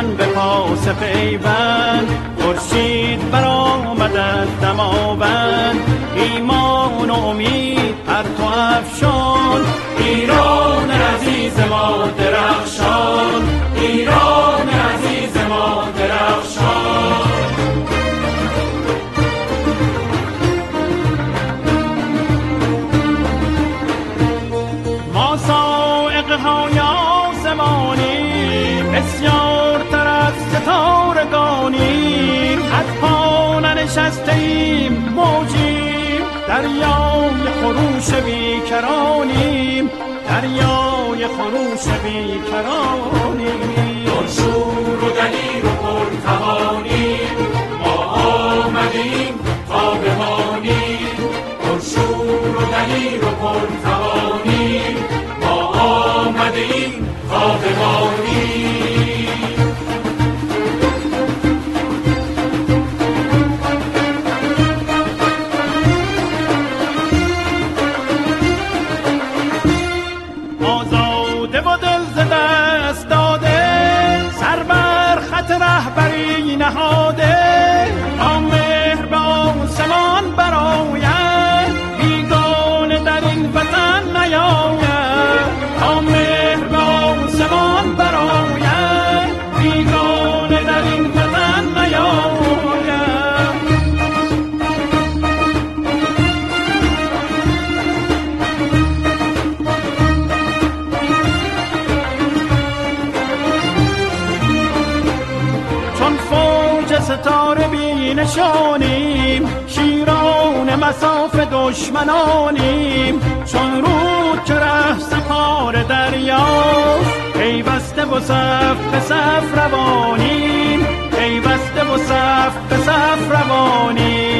دشمن به پاس پیوند، خورشید برآمد از دماوند، ایمان و امید پرتو افشان، ایران عزیز ما درخشان، ایران عزیز ما درخشان. ما صاعقه‌های آسمانی، بسیارتر از ستارگانی، از پا ننشستیم موجیم، دریای خروش بیکرانیم، دریای خروش بیکرانیم. پرشور و دلیر و پرتوانیم، ما آمدیم تا بمانیم. پرشور و دلیر و پرتوانیم، ما آمدیم تا بمانیم. آزاده و دل ز دست داده، سر بر خط رهبری نهاده، تا مهر به آسمان برآید، بیگانه در این وطن نیاید. تا مهر به آسمان برآید، بیگانه در این وطن نیاید. ستاره بی نشانیم، شیران مصاف دشمنانیم، چون رود که ره سپار دریاست، پیوسته و صف به صف روانیم، پیوسته و صف به صف روانیم.